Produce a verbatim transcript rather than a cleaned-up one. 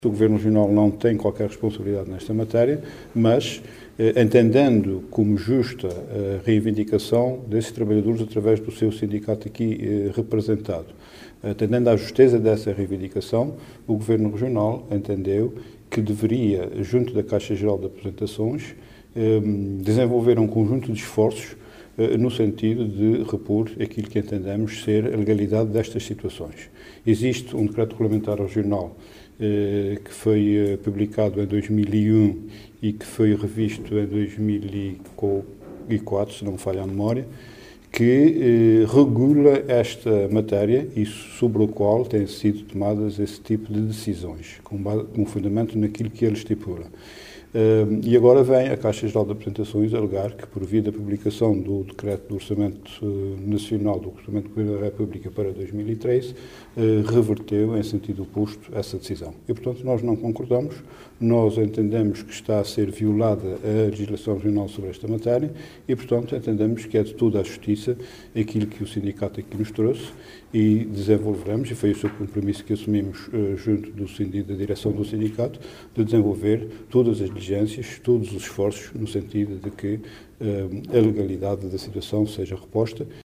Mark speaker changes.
Speaker 1: O Governo Regional não tem qualquer responsabilidade nesta matéria, mas eh, entendendo como justa a reivindicação desses trabalhadores através do seu sindicato aqui eh, representado, atendendo à justeza dessa reivindicação, o Governo Regional entendeu que deveria, junto da Caixa Geral de Aposentações, eh, desenvolver um conjunto de esforços eh, no sentido de repor aquilo que entendemos ser a legalidade destas situações. Existe um decreto regulamentar regional que foi publicado em dois mil e um e que foi revisto em dois mil e quatro, se não me falha a memória, que regula esta matéria e sobre o qual têm sido tomadas esse tipo de decisões, com, base, com fundamento naquilo que ele estipula. Uh, e agora vem a Caixa Geral de Aposentações alegar que, por via da publicação do Decreto do Orçamento uh, Nacional, do Orçamento do Governo da República para dois mil e treze, uh, reverteu em sentido oposto essa decisão. E, portanto, nós não concordamos, nós entendemos que está a ser violada a legislação regional sobre esta matéria e, portanto, entendemos que é de toda a justiça aquilo que o sindicato aqui nos trouxe e desenvolveremos, e foi esse o compromisso que assumimos uh, junto do, da direção do sindicato, de desenvolver todas as diligências, todos os esforços no sentido de que uh, a legalidade da situação seja reposta.